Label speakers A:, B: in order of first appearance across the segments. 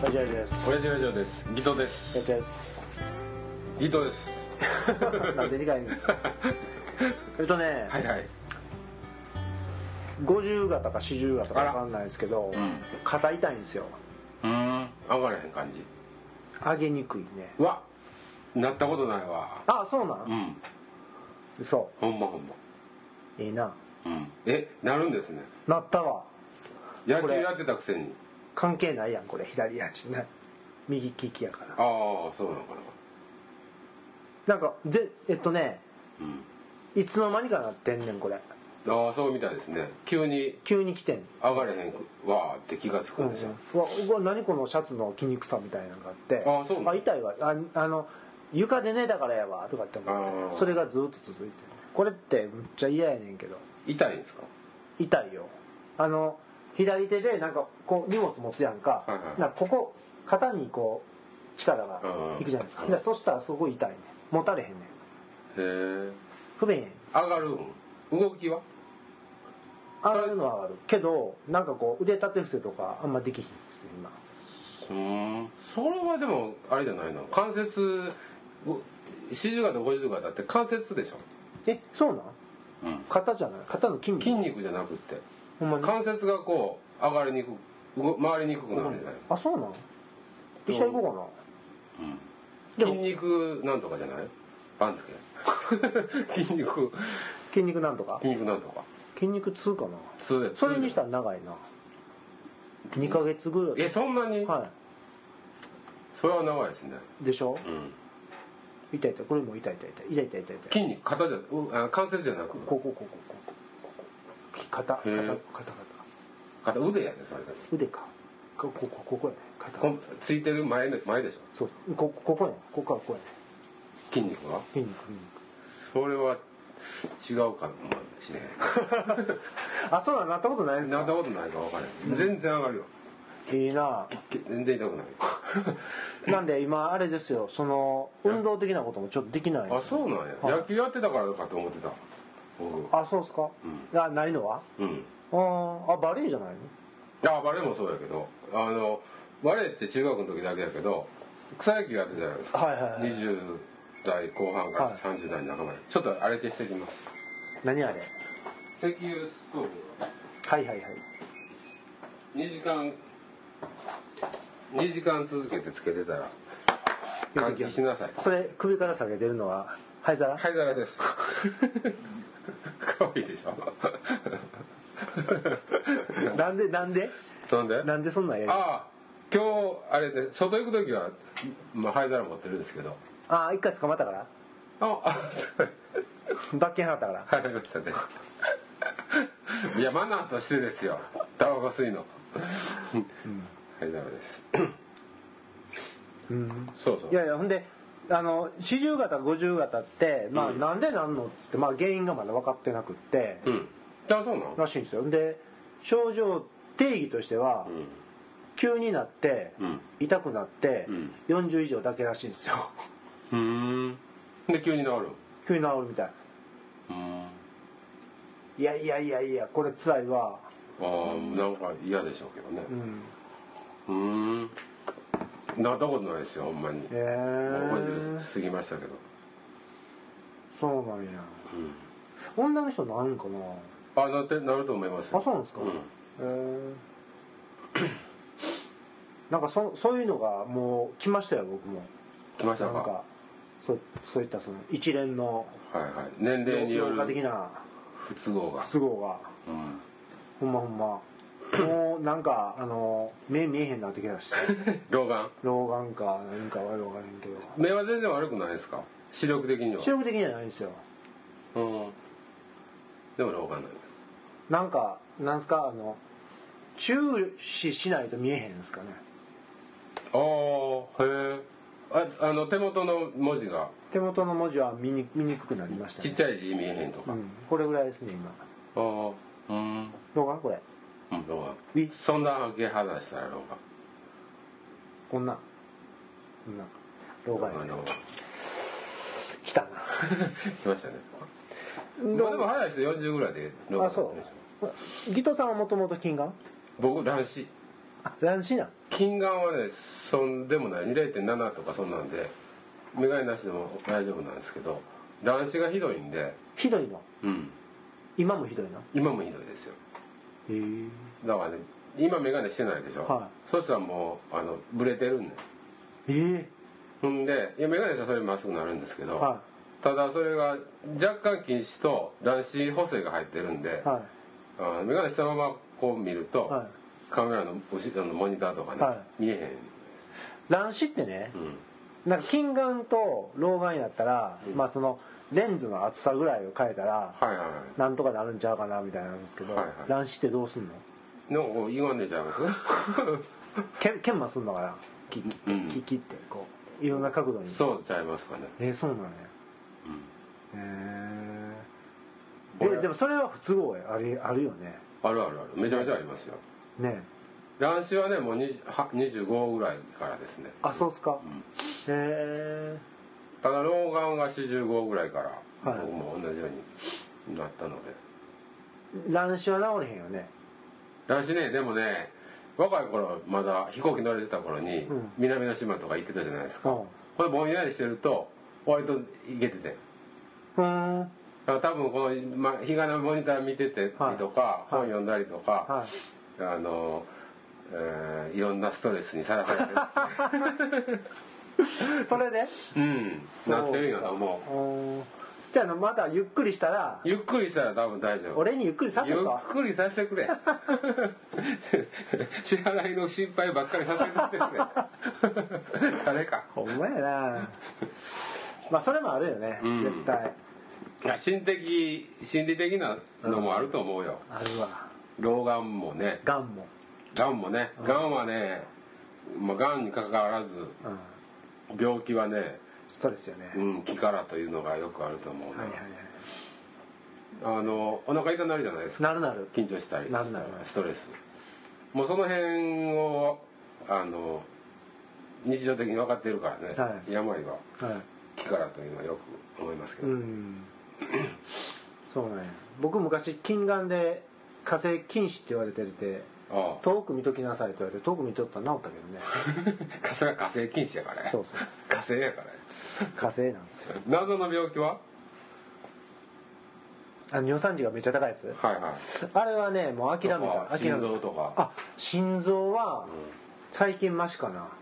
A: 親父ラジオです。
B: 親父ラジオです。ギトです。
A: やっちゃいです。
B: ギトです。
A: なんで2回目
B: はいはい。
A: 50型か40型か分かんないですけど、肩痛いんですよ。
B: 上がれへん感じ。
A: 上げにくいね。
B: うわ、なったことないわ。
A: あ、そうなん。そう。
B: ほんまほんま。
A: いいな。
B: なるんですね。
A: なったわ。
B: 野球やってたくせに。
A: 関係ないやんこれ、左足ね。右利きやから。
B: ああ、そうなのか
A: な。なんかいつの間にかなってんねんこれ。
B: ああ、そうみたいですね。急に
A: 来てん。
B: 上がれへんわーって気がつくんですよ。
A: うわ、何このシャツの筋肉さみたいなのがあって、
B: ああ、そうなの。
A: 痛いわ。床で寝たからやわとかって思って、それがずっと続いてる。これってむっちゃ嫌やねんけど。
B: 痛いんですか？
A: 痛いよ。左手でなんかこう荷物持つやんか、なんかここ肩にこう力がいくじゃないですか。そしたらすごい痛いね。持たれへんねん。
B: へえ。
A: 不便やん。
B: 上がる動きは
A: 上がるのは上がるけど、なんかこう腕立て伏せとかあんまできひんですね
B: 今。それはでもあれじゃないの、関節40型50型って関節でしょ。
A: そうなん？肩じゃない？肩の筋
B: 肉じゃなくて、
A: ほんまに
B: 関節がこう上がりにくく回りにくくなるんじゃないの？
A: あ、そうなん？一緒行こうか
B: な。筋肉なんとかじゃない？番付筋肉
A: なんとか筋肉痛かな。それにしたら長いな。2ヶ月ぐらい。
B: そんなに？
A: はい。
B: それは長いですね。
A: でしょ？痛い。これも痛い。
B: 筋肉、肩じゃ、関節じゃなく
A: ここ肩
B: 腕やね、それだけ。
A: 腕か。ここやね。
B: 肩ついてる前でしょ。
A: そう、ここやね。ここからこうやね。
B: 筋肉は？
A: 筋肉。
B: それは違うかもしれへん。
A: あ、そうだ、なったことないですか？
B: なったことないか分からない。全然上がるよ。
A: いいな。
B: 全然痛くない。
A: なんで今あれですよ、その運動的なこともちょっとできない。
B: あ、そうなんや。野球やってたからかと思ってた。
A: あ、そうですか。ないのは？バレエじゃない
B: の？バレエもそうやけど、バレエって中学の時だけやけど草野球やってたじゃないですか。20代後半から30代半ばまで。ちょっとあれ消してきます。
A: 何あれ？
B: 石油ストーブ。
A: はい。
B: 2時間続けてつけてたら換気しなさい。
A: それ首から下げてるのは灰皿？
B: 灰皿です。可愛いでしょ。
A: なんでそんなんやる？
B: 今日あれで外行く時は灰皿持ってるんですけど。
A: 一回捕まったから？
B: そう。
A: 罰金払ったから？
B: 払いましたね。いや、マナーとしてですよ。タバコ吸いの。灰皿です。そう。
A: いやほんで40型50型ってなんでなんのっつって原因がまだ分かってなくって、
B: そうなの
A: らしいんですよ。で症状定義としては、急になって痛くなって40以上だけらしいんですよ。
B: で急に治る
A: みたい。いやこれ辛いわ。
B: なんか嫌でしょうけどね。なったことないですよ、ほんまに。もう50過ぎましたけど。
A: そうなんや。女の人なるんかな？
B: なると思います。
A: そうなんですか？なんかそういうのがもう来ましたよ、僕も。
B: 来ましたか？
A: なんかそういったその一連の
B: 年齢による
A: 的な
B: 不都合が。
A: ほんまもうなんか目見えへんなってきたし。
B: 老眼
A: か何かは分からへんけど。
B: 目は全然悪くないですか？視力的には
A: ないんですよ。
B: でも老眼
A: なんかなんすか、注視しないと見えへんですかね。
B: 手元の文字
A: は見にくくなりましたね。
B: ちっちゃい字見えへんとか。
A: これぐらいですね今。老眼これ。
B: 老眼。そんなわけ話したら老眼。
A: こんな老眼。来たな。
B: 来ましたね。でも早い人40ぐらいで老眼。
A: そう。ギトさんはもともと近眼？
B: 僕男子。
A: 乱視なん？
B: 近眼はねそんでもない 0.7 とかそんなんで眼鏡なしでも大丈夫なんですけど、乱視がひどいんで。
A: ひどいの？
B: うん。
A: 今もひどいの？
B: 今もひどいですよ。
A: へえ。
B: だからね今眼鏡してないでしょ、はい、そしたらもうブレてるんね。ほんで眼鏡したらそれまっすぐなるんですけど、はい、ただそれが若干近視と乱視補正が入ってるんで、はい、眼鏡したままこう見ると、はい、カメラの後ろのモニターとかね、はい、見えへん。
A: 乱視ってね、なんか近眼と老眼やったら、まあそのレンズの厚さぐらいを変えたら、はいはいはい、なんとかなるんちゃうかなみたいなんですけど、はいはい、乱視ってどうすんの？
B: なんかこう言わんねえちゃいます
A: 研磨すんのかな、切ってこういろんな角度に。
B: そうちゃいますかね。
A: そうなんや。でもそれは不都合あるよね。
B: あるめちゃめちゃありますよね。乱視はねもう25ぐらいからですね。
A: あ、そうっすか。
B: ただ老眼が45ぐらいから、はい、僕も同じようになったので。
A: 乱視は治れへんよね。
B: 乱視ね、でもね若い頃まだ飛行機乗れてた頃に、南の島とか行ってたじゃないですか、これぼんやりしてると割と行けてて、だから多分この日がなモニター見ててとか、本読んだりとか、いろんなストレスにさらされてるんですね
A: それで
B: なってるんやと思う。
A: じゃあまたゆっくりしたら
B: 多分大丈夫。
A: 俺にゆっくりさせと。
B: ゆっくりさせてくれ支払いの心配ばっかりさせてくれ誰か。
A: ほんまやなまあそれもあるよね、絶対。
B: いや心理的なのもあると思うよ。
A: あるわ。
B: 老眼もね。
A: がんも
B: ね。がんはね、がんにかかわらず、病気はね
A: ストレスよね。
B: 気からというのがよくあると思うね。お腹痛なるじゃないですか。
A: なる。
B: 緊張したりストレス。もうその辺を日常的に分かっているからね。病は気からというのはよく思いますけど。
A: そうね。僕昔近眼で火星近視って言われてて。遠く見ときなさいって言われて遠く見とったら治ったけどね
B: それは火星禁止やからね。
A: そう
B: 火星やから
A: 火星なんですよ。
B: 謎の病気は
A: 尿酸値がめっちゃ高いやつ。あれはねもう諦めた。
B: 心臓とか。
A: 心臓は最近マシかな。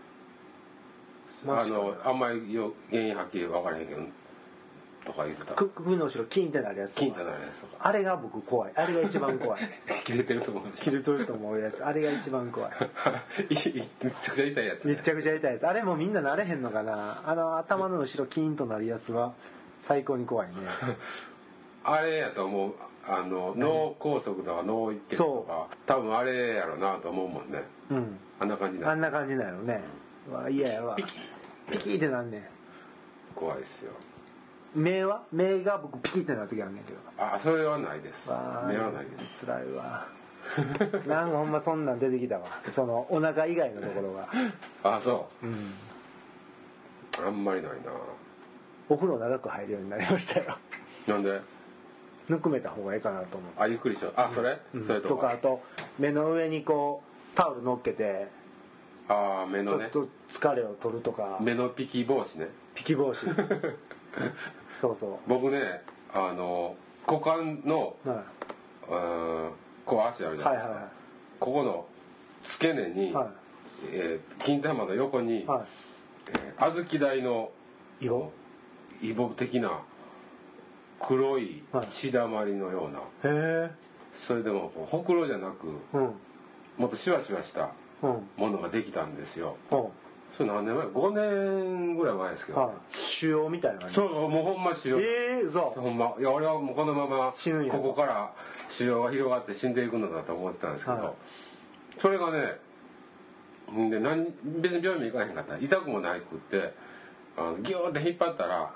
B: あんまり原因はっきり分からへんけどとか言ってた。
A: 首の後ろキンってなるやつとか。あれが僕怖い。あれが一番怖い
B: 切れてると思う。
A: 切れてると思うやつ。あれが一番怖い
B: めちゃくちゃ痛いやつ、
A: めちゃくちゃ痛いやつ。あれもみんななれへんのかな。頭の後ろキンとなるやつは最高に怖いね
B: あれやと思う。脳梗塞とか脳一血とか多分あれやろなと思うもんね。あんな感じ
A: なのね。嫌やわ。ピキってなんねん。
B: 怖いですよ。
A: 目が僕ピキってなる時あるんねんけど。
B: それはないです。目はないです。
A: 辛いわなんかほんまそんなん出てきたわ。そのお腹以外のところが。
B: そう。あんまりないな。
A: お風呂長く入るようになりましたよ。
B: なんで？
A: ぬくめた方がいいかなと思う。
B: ゆっくりしよう。それ
A: とか、あと目の上にこうタオル乗っけて
B: 目のね
A: ちょっと疲れを取るとか。
B: 目のピキ防止ね。
A: ピキ防止そう
B: 僕ね股間のこう足あるじゃないですか、ここの付け根に、金玉の横に、小豆大のイボ的な黒い血だまりのような、それでもほくろじゃなく、もっとシワシワしたものができたんですよ。それ何年前？5年ぐらい前ですけど、
A: 腫瘍みたいな感じ。
B: そうもうほんま腫瘍。
A: そう
B: ほんま。いや俺はもうこのままここから腫瘍が広がって死んでいくのだと思ってたんですけど、それがねで別に病院も行かへんかったら痛くもなくってギューって引っ張ったら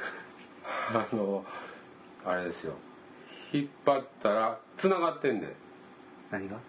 B: あれですよ、引っ張ったら繋がってんねん。
A: 何が？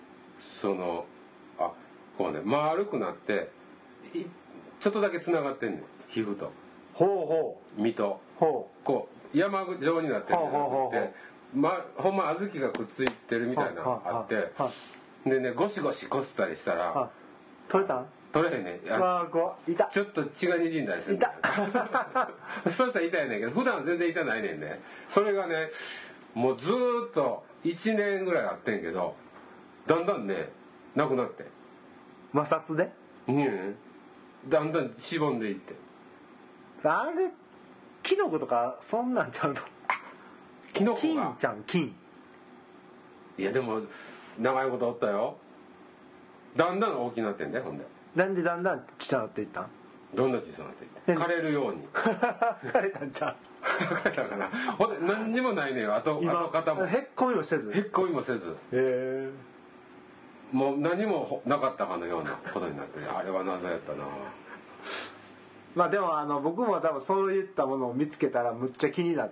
B: こうね丸くなってちょっとだけ繋がってんねん、皮膚と身とこう山状になってるんじゃなくて、ほんま小豆がくっついてるみたいなのがあって、でねゴシゴシこすったりしたら
A: 取れたん？
B: 取れへんねん。ちょっと血がにじんだりする。そうしたら痛いねんけど、普段は全然痛ないねんね。それがね、もうずーっと1年ぐらいあってんけど、だんだんねなくなって。
A: 摩擦で？
B: だんだんしぼんでいって。
A: あれキノコとかそんなんちゃうの？
B: キノコが
A: 金ちゃん金。
B: いやでも長いことおったよ。だんだん大きくなってんだよ。ほんで
A: なんでだんだん小さなっていったん？
B: どんな小さなっていって枯れるように
A: 枯れたんちゃう？
B: 枯れたかな。ほんで何にもないねん。跡形も
A: へっこみもせず。
B: へっこみもせず、もう何もなかったかのようなことになって、あれは謎やったな。
A: まあでも僕も多分そういったものを見つけたらむっちゃ気になって、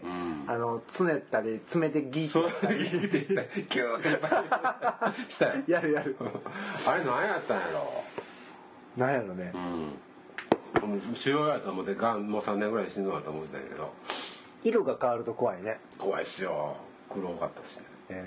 A: つねったり詰めてギーッと
B: ギューっていっぱいしたよ。
A: やる
B: あれ何やったんやろ。
A: 何やろね。
B: 腫瘍やと思ってがんもう3年ぐらい死ぬわと思ってたんやけど、
A: 色が変わると怖いね。
B: 怖いっすよ。黒かったしね。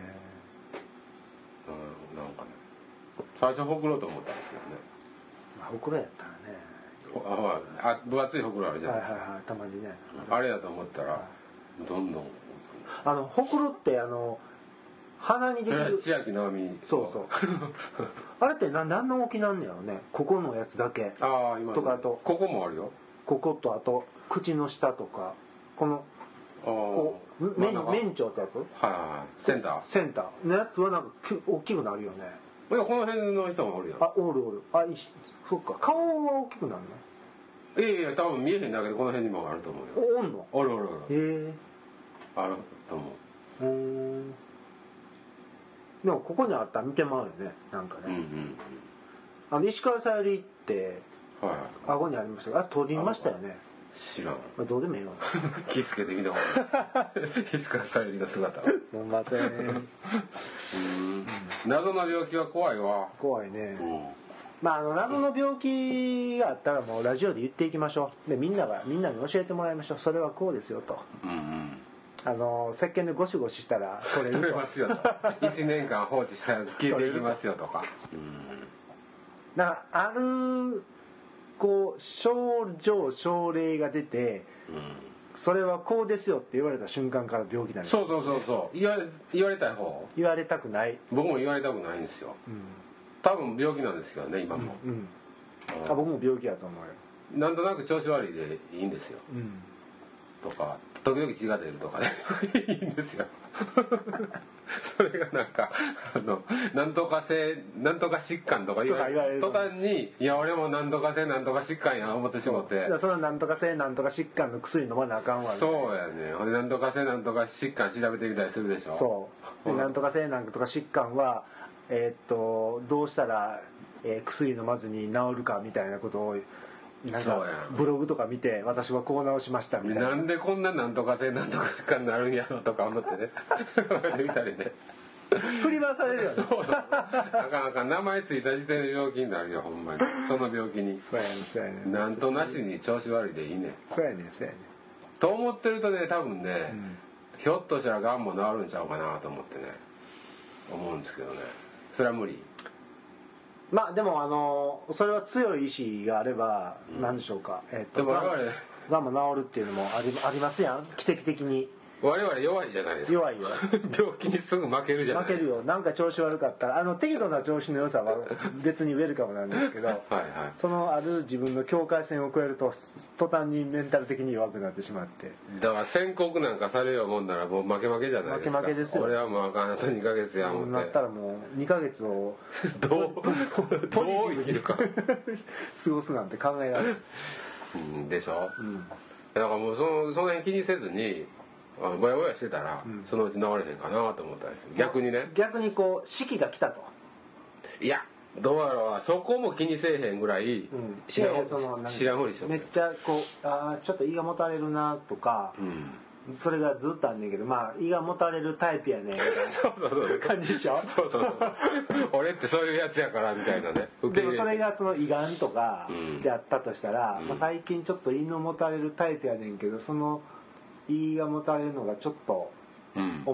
B: なんかね、最初ほくろと思ったんですけどね。
A: ほくろやったらね。
B: 分厚いほくろあるじゃないですか。
A: たまにね。
B: あれやと思ったらどんどん
A: ほくろって鼻にできる。
B: それは千秋直美。
A: そうあれってなんであんな大きなんねやろね。ここのやつだけとか、あと
B: ここもあるよ。
A: ここと、あと口の下とかこの面長ってやつ。
B: センタ
A: ーのやつはなんか大きくなるよね。
B: いや、この辺の人もおるよ。
A: おる。そっか、顔は大きくなる
B: ね。いや多分見えへんだけどこの辺にもあると思うよ。
A: おんの？
B: おる。あると思う。
A: でもここにあったら見てまうよね、なんかね。石川さゆりって顎にありましたが、取りましたよね。
B: 知らん。
A: どうでもいいわ。
B: 気付けてみたことない。石川さゆりの姿。
A: すんません。
B: 謎の病気は怖いわ。
A: 怖いね。まあ謎の病気があったらもうラジオで言っていきましょう。でみんなに教えてもらいましょう。それはこうですよと。石鹸でゴシゴシしたら
B: 取れますよと。1年間放置したら消えていきますよとか。
A: なんかある症状症例が出て、それはこうですよって言われた瞬間から病気なんです。
B: そう言われたい方。
A: 言われたくない。
B: 僕も言われたくないんですよ。多分病気なんですけどね今も。
A: 僕も病気やと思うよ。
B: なんとなく調子悪いでいいんですよ。とか時々血が出るとかねいいんですよ。それがなんかなんとか性なんとか疾患とか言われる途端にいや俺もなんとか性なんとか疾患や思ってしまって、
A: そのなんとか性なんとか疾患の薬飲まなあかんわ。
B: そうやね。ほんでなんとか性なんとか疾患調べてみたりするでしょ。
A: そうでなんとか性なんとか疾患はどうしたら薬飲まずに治るかみたいなことをなんかブログとか見て私はこう治しましたみたいな。
B: なんでこんななんとか性なんとか疾患になるんやろとか思ってね見たりね
A: 振り回されるよね。
B: なかなか名前ついた時点で病気になるよほんまに。その病気に
A: そうやね
B: なんとなしに調子悪いでいいね。
A: そうやね
B: と思ってるとね多分ね、ひょっとしたらがんも治るんちゃうかなと思ってね思うんですけどね。それは無理。
A: まあでもそれは強い意志があれば何でしょうか、
B: でも我々
A: がんも治るっていうのもありますやん。奇跡的に
B: 我々弱いじゃないですか。
A: 弱いよ。
B: 病気にすぐ負けるじゃないですか。
A: 負けるよ。なんか調子悪かったら適度な調子の良さは別にウェルカムなんですけどそのある自分の境界線を超えると途端にメンタル的に弱くなってしまって。
B: だから宣告なんかされようもんならもう負けじゃないですか。
A: 負けですよ。
B: 俺はもうあかんあと2ヶ月や思って
A: なったらもう2ヶ月を
B: どう生きるか
A: 過ごすなんて考えられる
B: でしょ。だからもうその辺気にせずにぼやぼやしてたら、そのうち治れへんかなと思ったんです。逆にね。
A: 逆に四季が来たと。
B: いやどうやろう。そこも気にせえへんぐらい知らんふりして
A: めっちゃちょっと胃がもたれるなとか、それがずっとあんねんけど胃がもたれるタイプやねんみたいな感じでしょ。
B: そう俺ってそういうやつやからみたいなね。
A: でもそれが胃がんとかであったとしたら、最近ちょっと胃のもたれるタイプやねんけどその胃がもたれるのがちょっと重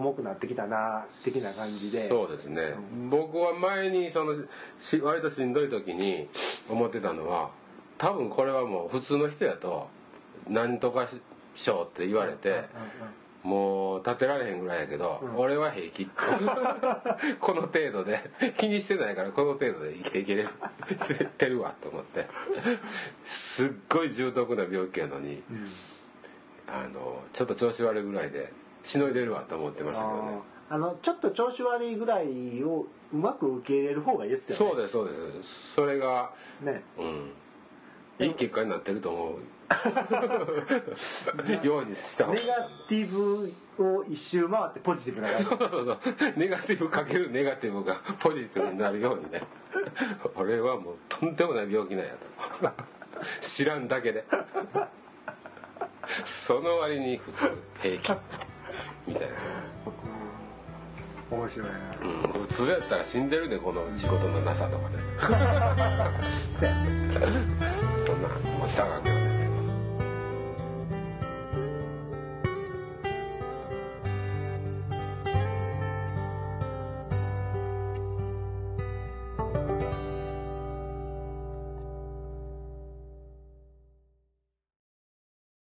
A: 重くなってきたな的な感じで。
B: そうですね、僕は前に割としんどい時に思ってたのは、多分これはもう普通の人やと何とか賞って言われて、もう立てられへんぐらいやけど、俺は平気この程度で気にしてないから、この程度で生きていけれるてるわと思って、すっごい重篤な病気やのに、ちょっと調子悪いぐらいでしのいでるわと思ってましたけどね。
A: ちょっと調子悪いぐらいをうまく受け入れる方がいいですよね。
B: そうですそうです。それがね、いい結果になってると思うようにした方が。
A: ネガティブを一周回ってポジティブな感
B: じネガティブかけるネガティブがポジティブになるようにね俺はもうとんでもない病気なんやと知らんだけでその割に普通平気みたいな。
A: 面白いな、
B: 普通やったら死んでるで、この仕事のなさとかねそんなもうしたがって